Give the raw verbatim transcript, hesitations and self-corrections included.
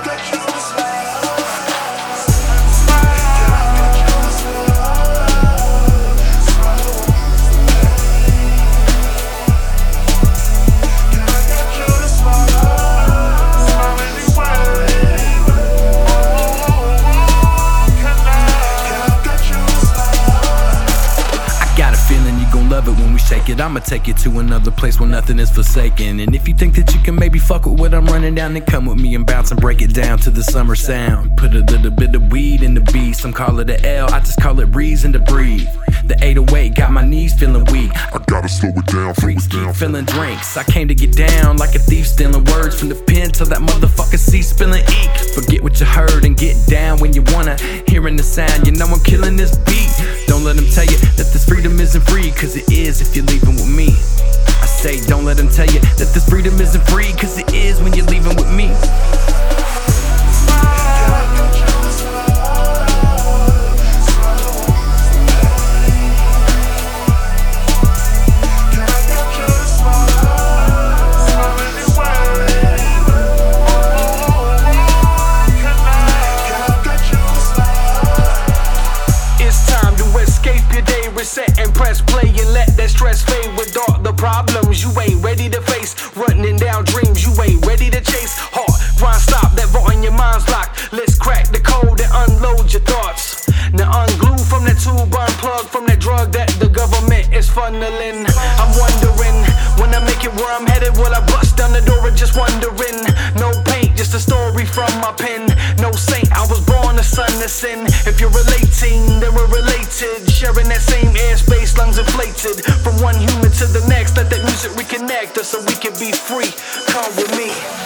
Love it when we shake it. I'ma take you to another place where nothing is forsaken. And if you think that you can maybe fuck with what I'm running down, then come with me and bounce and break it down to the summer sound. Put a little bit of weed in the beat. Some call it a L, I just call it reason to breathe. The eight oh eight got my knees feeling weak. I gotta slow it down, slow Freaks it down. keep filling drinks. I came to get down like a thief stealing words from the pen till that motherfucker cease spilling ink. Forget what you heard and get down when you wanna. Hearing the sound, you know I'm killing this beat. Don't let them tell you that this freedom isn't free, cause it is if you're leaving with me. I say don't let them tell you that this freedom isn't free, cause it is when you're leaving with me. Reset and press play and let that stress fade with all the problems you ain't ready to face. Running down dreams you ain't ready to chase. Hard, grind, stop, that vault in your mind's locked. Let's crack the code and unload your thoughts. Now unglue from that tube, unplug from that drug that the government is funneling. I'm wondering, when I make it where I'm headed, will I bust down the door or just wondering? No paint, just a story from my pen. No saint, I was born a son to sin. If you're relating, then we're related. Sharing that same airspace, lungs inflated. From one human to the next, let that music reconnect us so we can be free. Come with me.